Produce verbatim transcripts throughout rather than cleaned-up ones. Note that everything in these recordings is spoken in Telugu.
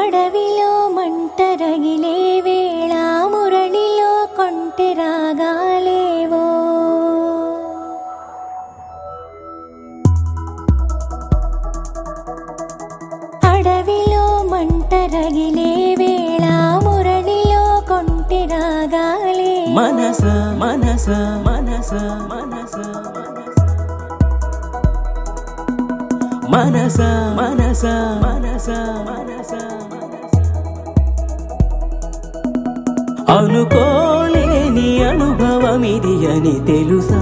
అడవిలో మంట రగిలే వేళ మురళిలో కొంటె రాగాలేవో అడవిలో మంట రగిలే వేళ మురళిలో కొంటె రాగాలే మనస మనస మనస మనస మనస మనస మనస మనస అనుకోలేని అనుభవమిది అని తెలుసా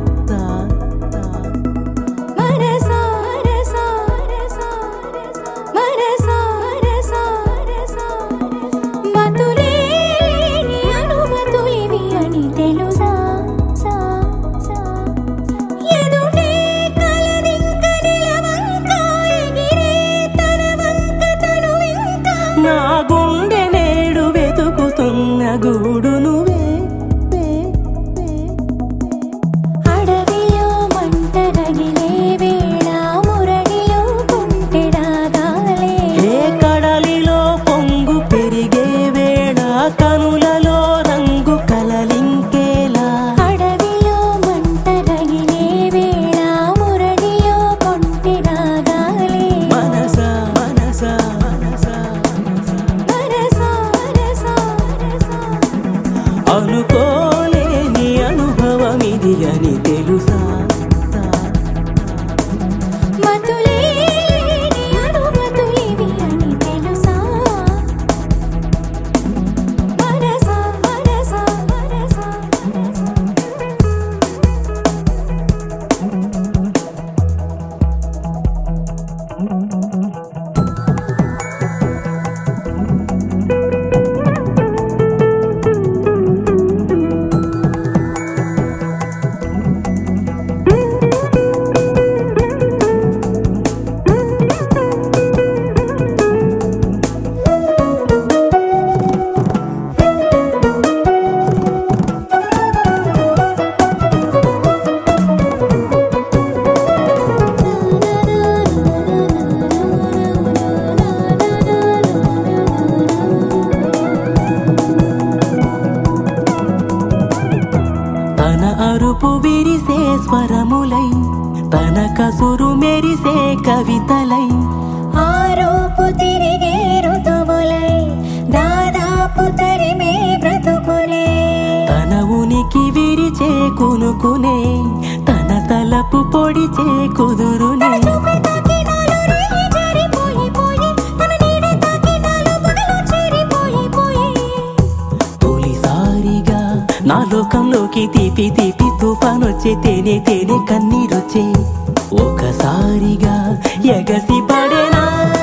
నా గుండె నేడు వెతుకుతున్న గూడు నువ్వే అడవిలో మంట రగిలే వేళ మురళిలో కొంటె రాగాలే ఏ కడలిలో పొంగు పెరిగే వేళ కనులలో రంగు కలలింకేలా అడవిలో మంట రగిలే వేళ మురళిలో కొంటె రాగాలే మనస మనస మనస అనుకోలేని అనుభవమిది అని తెలుసా మతులేని అనుమతులివి అని తెలుసా మనస మనస మనస తన అరుపు విరిసే స్వరములై తన కసురు మెరిసే కవితలై ఆరోపు తిరిగే ఋతువులై దాదాపు తరిమే బ్రతుకునే తన ఉనికి విరిచే కునుకునే తన తలపు పొడిచే కుదురునే తొలిసారిగా నా లోకంలోకి తీపి తీపి తుఫానొచ్చే తేనె తేనె కన్నీరొచ్చే ఒకసారిగా ఎగసి పడేనా